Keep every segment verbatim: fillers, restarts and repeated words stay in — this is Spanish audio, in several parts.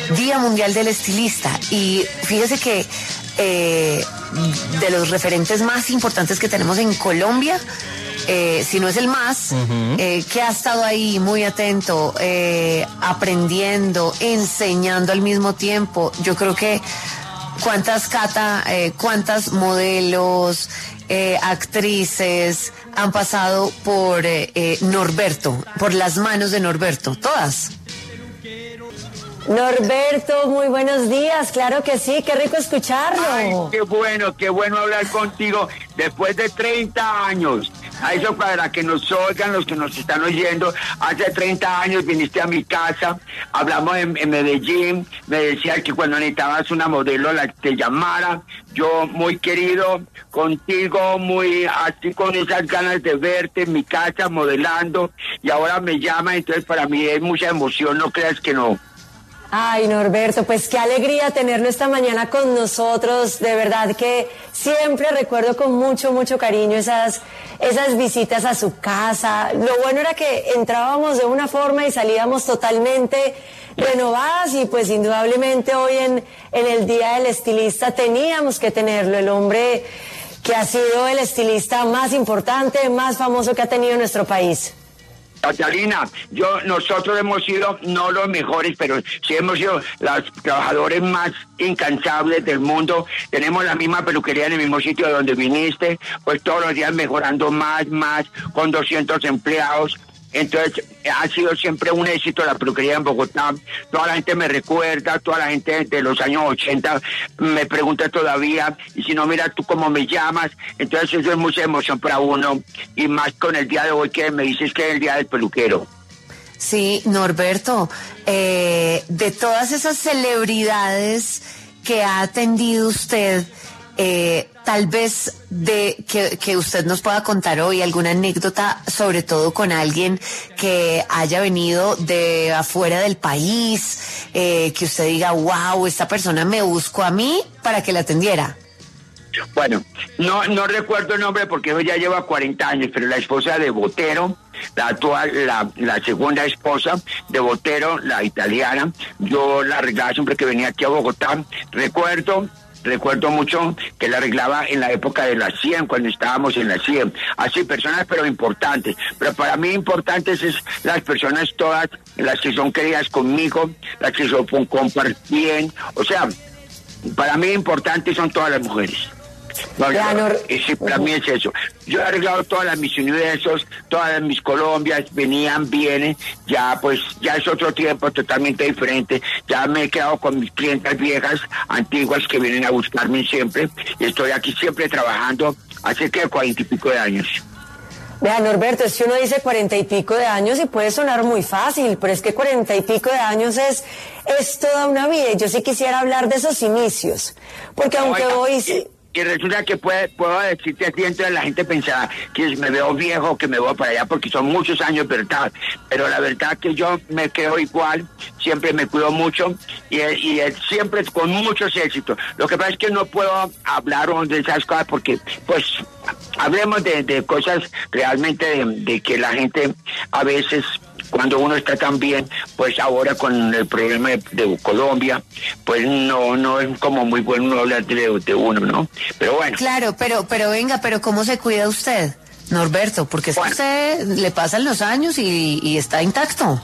Día Mundial del Estilista. Y fíjese que eh, de los referentes más importantes que tenemos en Colombia, eh, si no es el más, uh-huh. eh, que ha estado ahí muy atento, eh, aprendiendo, enseñando al mismo tiempo. Yo creo que cuántas Cata, eh, cuántas modelos, eh, actrices han pasado por eh, eh, Norberto, por las manos de Norberto, todas. Norberto, muy buenos días, claro que sí, qué rico escucharlo. Ay, qué bueno, qué bueno hablar contigo después de treinta años. A eso para que nos oigan los que nos están oyendo. Hace treinta años viniste a mi casa, hablamos en, en Medellín, me decías que cuando necesitabas una modelo la te llamara. Yo muy querido contigo, muy así con esas ganas de verte en mi casa modelando, y ahora me llama, entonces para mí es mucha emoción, no creas que no. Ay, Norberto, pues qué alegría tenerlo esta mañana con nosotros. De verdad que siempre recuerdo con mucho, mucho cariño esas, esas visitas a su casa. Lo bueno era que entrábamos de una forma y salíamos totalmente renovadas, y pues indudablemente hoy en, en el Día del Estilista teníamos que tenerlo, el hombre que ha sido el estilista más importante, más famoso que ha tenido nuestro país. Catalina, yo, nosotros hemos sido, no los mejores, pero sí hemos sido los trabajadores más incansables del mundo. Tenemos la misma peluquería en el mismo sitio donde viniste, pues todos los días mejorando más, más, con doscientos empleados. Entonces, ha sido siempre un éxito la peluquería en Bogotá. Toda la gente me recuerda, toda la gente de los años ochenta me pregunta todavía, y si no, mira tú cómo me llamas. Entonces, eso es mucha emoción para uno, y más con el día de hoy que me dices que es el día del peluquero. Sí, Norberto, eh, de todas esas celebridades que ha atendido usted, Eh, tal vez de que, que usted nos pueda contar hoy alguna anécdota, sobre todo con alguien que haya venido de afuera del país, eh, que usted diga, wow, esta persona me buscó a mí para que la atendiera. Bueno, no no recuerdo el nombre porque eso ya lleva cuarenta años, pero la esposa de Botero, la actual, la, la segunda esposa de Botero, la italiana, yo la arreglaba siempre que venía aquí a Bogotá. Recuerdo Recuerdo mucho que la arreglaba en la época de la cien, cuando estábamos en la cien. Así, personas pero importantes. Pero para mí importantes es las personas todas, las que son queridas conmigo, las que son comparten. O sea, para mí importantes son todas las mujeres. No, yo, sí, para mí es eso. Yo he arreglado todas las mis universos, todas mis Colombias, venían, vienen, ya pues, ya es otro tiempo totalmente diferente. Ya me he quedado con mis clientas viejas, antiguas, que vienen a buscarme siempre, y estoy aquí siempre trabajando, hace que cuarenta y pico de años. Vea, Norberto, es que uno dice cuarenta y pico de años y puede sonar muy fácil, pero es que cuarenta y pico de años es, es toda una vida, y yo sí quisiera hablar de esos inicios, porque no, aunque hoy... Sí, y resulta que puede, puedo decirte aquí, entonces la gente pensará que me veo viejo, que me voy para allá, porque son muchos años, ¿verdad? Pero la verdad que yo me quedo igual, siempre me cuido mucho, y, y siempre con muchos éxitos. Lo que pasa es que no puedo hablar de esas cosas porque, pues, hablemos de, de cosas realmente de, de que la gente a veces... Cuando uno está tan bien, pues ahora con el problema de, de Colombia, pues no no es como muy bueno uno hablar de, de uno, ¿no? Pero bueno. Claro, pero pero venga, pero ¿cómo se cuida usted, Norberto? Porque es bueno, que a usted le pasan los años y, y está intacto.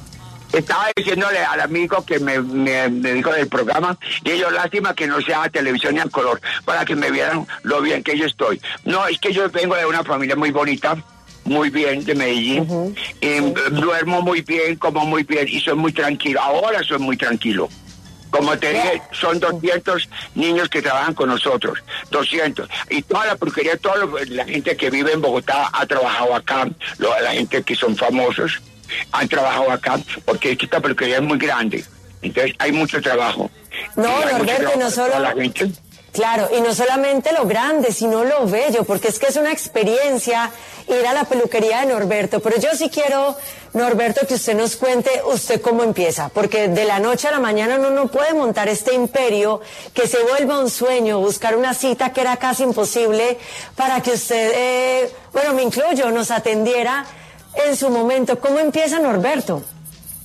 Estaba diciéndole al amigo que me, me, me dijo del programa, y yo, lástima que no sea televisión ni a color, para que me vieran lo bien que yo estoy. No, es que yo vengo de una familia muy bonita, muy bien, de Medellín, uh-huh. eh, sí. Duermo muy bien, como muy bien, y soy muy tranquilo. Ahora soy muy tranquilo. Como te dije, son doscientos niños que trabajan con nosotros, doscientos. Y toda la peluquería, toda la gente que vive en Bogotá ha trabajado acá, la gente que son famosos han trabajado acá, porque esta peluquería es muy grande, entonces hay mucho trabajo. No, Norberto, no solo... La gente. Claro, y no solamente lo grande, sino lo bello, porque es que es una experiencia ir a la peluquería de Norberto. Pero yo sí quiero, Norberto, que usted nos cuente usted cómo empieza, porque de la noche a la mañana uno no puede montar este imperio que se vuelva un sueño, buscar una cita que era casi imposible para que usted, eh, bueno, me incluyo, nos atendiera en su momento. ¿Cómo empieza, Norberto?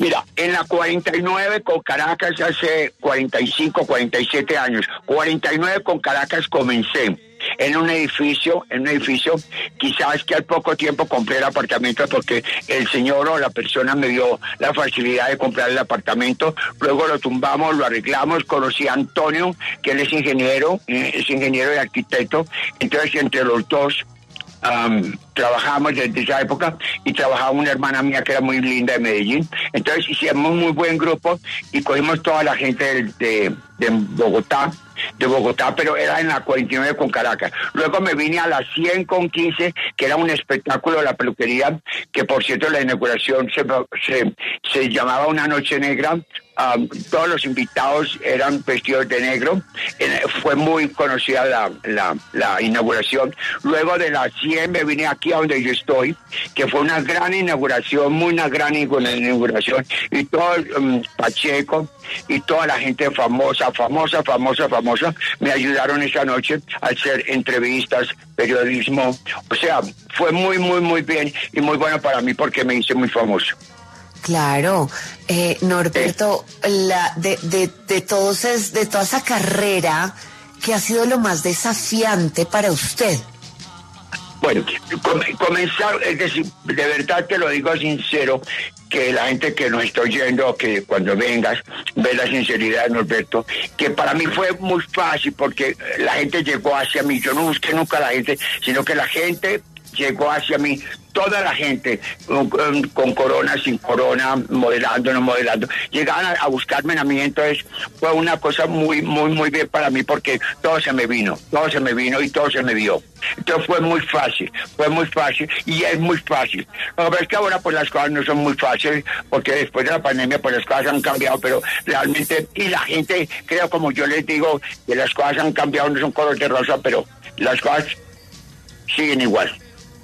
Mira, en la cuarenta y nueve con Caracas hace cuarenta y cinco, cuarenta y siete años. cuarenta y nueve con Caracas comencé en un edificio, en un edificio, quizás que al poco tiempo compré el apartamento porque el señor o la persona me dio la facilidad de comprar el apartamento, luego lo tumbamos, lo arreglamos, conocí a Antonio, que él es ingeniero, es ingeniero y arquitecto, entonces entre los dos Um, trabajamos desde esa época y trabajaba una hermana mía que era muy linda de Medellín. Entonces hicimos un muy buen grupo y cogimos toda la gente de, de, de Bogotá, de Bogotá, pero era en la cuarenta y nueve con Caracas. Luego me vine a la cien con quince, que era un espectáculo de la peluquería, que por cierto la inauguración se, se, se llamaba Una Noche Negra. Um, todos los invitados eran vestidos de negro. Eh, fue muy conocida la, la, la inauguración. Luego de la cien me vine aquí a donde yo estoy, que fue una gran inauguración, muy una gran inauguración, y todo um, Pacheco y toda la gente famosa, famosa, famosa, famosa, me ayudaron esa noche a hacer entrevistas, periodismo. O sea, fue muy, muy, muy bien y muy bueno para mí porque me hice muy famoso. Claro, eh, Norberto, la, de, de, de, todos es, de toda esa carrera, ¿qué ha sido lo más desafiante para usted? Bueno, comenzar, es decir, de verdad te lo digo sincero, que la gente que nos está oyendo, que cuando vengas, ve la sinceridad de Norberto, que para mí fue muy fácil porque la gente llegó hacia mí, yo no busqué nunca a la gente, sino que la gente llegó hacia mí, toda la gente, con, con corona, sin corona, modelando, no modelando, llegaban a, a buscarme a mí, entonces fue una cosa muy, muy, muy bien para mí porque todo se me vino, todo se me vino y todo se me dio. Entonces fue muy fácil, fue muy fácil y es muy fácil. No, pero es que ahora pues las cosas no son muy fáciles porque después de la pandemia pues las cosas han cambiado, pero realmente, y la gente, creo como yo les digo, que las cosas han cambiado, no son color de rosa, pero las cosas siguen igual.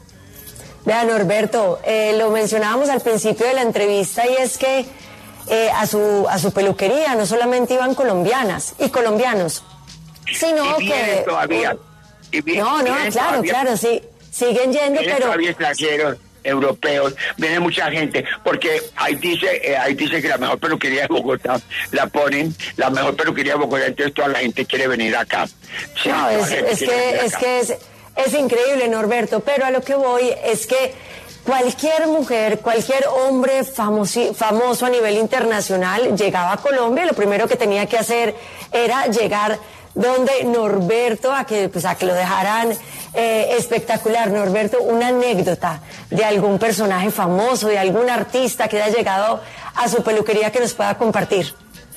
Vea, Norberto, eh, lo mencionábamos al principio de la entrevista y es que eh, a su a su peluquería no solamente iban colombianas y colombianos, sino y que... todavía. Y bien, no, no, claro, todavía, claro, sí, siguen yendo, pero... todavía extranjeros, europeos, viene mucha gente, porque ahí dice, eh, ahí dice que la mejor peluquería de Bogotá la ponen, la mejor peluquería de Bogotá, entonces toda la gente quiere venir acá. Sí, no, es, es que, es que es... Es increíble, Norberto, pero a lo que voy es que cualquier mujer, cualquier hombre famoso, famoso a nivel internacional llegaba a Colombia y lo primero que tenía que hacer era llegar donde Norberto, a que, pues, a que lo dejaran eh, espectacular. Norberto, una anécdota de algún personaje famoso, de algún artista que haya llegado a su peluquería que nos pueda compartir.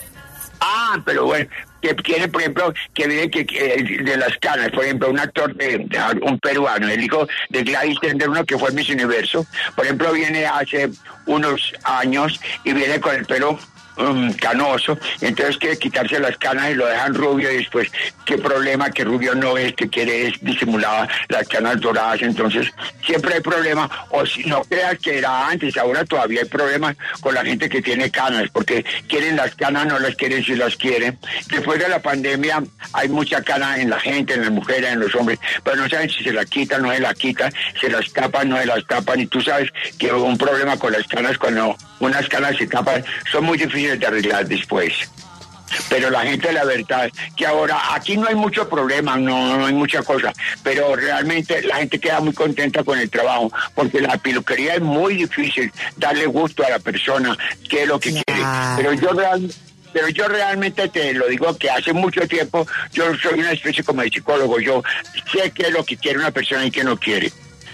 Ah, pero bueno, que quiere, por ejemplo, que viene que, que de las canas, por ejemplo, un actor de, de un peruano, el hijo de Gladys Tender, uno que fue Miss Universo, por ejemplo, viene hace unos años y viene con el pelo um, canoso, entonces quiere quitarse las canas y lo dejan rubio y después, qué problema, que rubio no es, que quiere es disimulaba las canas doradas, entonces siempre hay problema, o si no creas que era antes, ahora todavía hay problemas con la gente que tiene canas, porque quieren las canas, no las quieren si las quieren. Después de la pandemia hay mucha cana en la gente, en las mujeres, en los hombres, pero no saben si se la quitan, no se la quitan, se las tapan, no se las tapan, y tú sabes que un problema con las canas, cuando unas canas se tapan, son muy difíciles de arreglar después. Pero la gente, la verdad, que ahora aquí no hay mucho problema, no, no hay mucha cosa, pero realmente la gente queda muy contenta con el trabajo, porque la peluquería es muy difícil darle gusto a la persona, qué es lo que yeah. quiere. Pero yo realmente... Pero yo realmente te lo digo que hace mucho tiempo yo soy una especie como de psicólogo, yo sé qué es lo que quiere una persona y qué no quiere.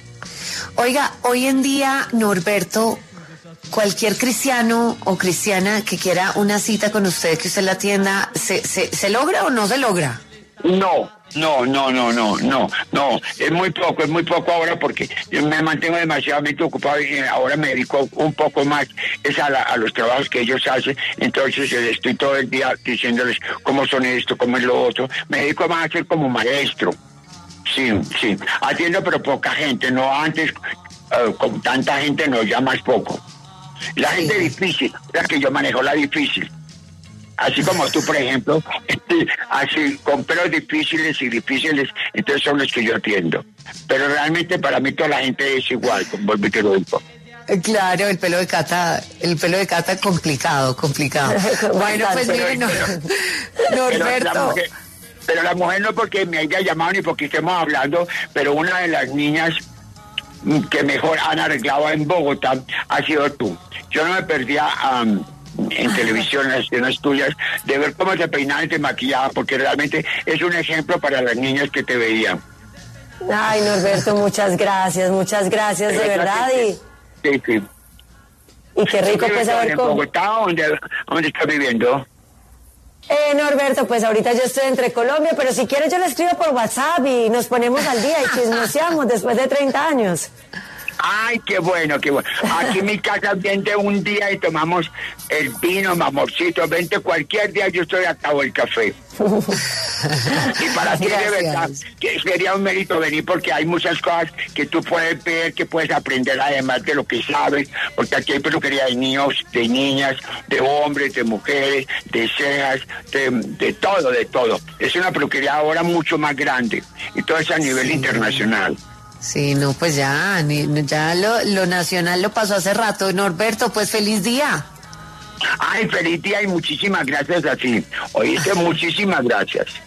Oiga, hoy en día, Norberto, cualquier cristiano o cristiana que quiera una cita con usted, que usted la atienda, ¿se, se, ¿se logra o no se logra? No, no, no, no, no, no, no, es muy poco, es muy poco ahora porque yo me mantengo demasiadamente ocupado y ahora me dedico un poco más es a, la, a los trabajos que ellos hacen, entonces estoy todo el día diciéndoles cómo son esto, cómo es lo otro, me dedico más a ser como maestro, sí, sí, atiendo pero poca gente, no antes, uh, con tanta gente no, ya más poco. La gente difícil, la que yo manejo la difícil. Así como tú, por ejemplo, así con pelos difíciles y difíciles, entonces son los que yo atiendo. Pero realmente para mí toda la gente es igual, como te lo digo. Claro, el pelo de Cata, el pelo de Cata complicado, complicado. Bueno, pues miren, no, Norberto. Pero la mujer no porque me haya llamado ni porque estemos hablando, pero una de las niñas que mejor han arreglado en Bogotá ha sido tú. Yo no me perdía um, en televisión, en las escenas tuyas, de ver cómo te peinaba y te maquillaba, porque realmente es un ejemplo para las niñas que te veían. Ay, Norberto, muchas gracias, muchas gracias, de verdad. Y, sí, sí. Y qué rico pues saber cómo... ¿En Bogotá o dónde, dónde estás viviendo? Eh, Norberto, pues ahorita yo estoy entre Colombia, pero si quieres yo le escribo por WhatsApp y nos ponemos al día y chismoseamos después de treinta años. Ay, qué bueno, qué bueno. Aquí en mi casa vente un día y tomamos el vino, mi amorcito. Vente cualquier día, yo estoy acá o el café. Y para ti de verdad que sería un mérito venir porque hay muchas cosas que tú puedes ver, que puedes aprender además de lo que sabes, porque aquí hay peluquería de niños, de niñas, de hombres, de mujeres, de cejas, de, de todo, de todo. Es una peluquería ahora mucho más grande y todo es a nivel sí. internacional. Sí, no, pues ya, ni, ya lo, lo nacional lo pasó hace rato. Norberto, pues feliz día. Ay, feliz día y muchísimas gracias a ti. Oíste, muchísimas gracias.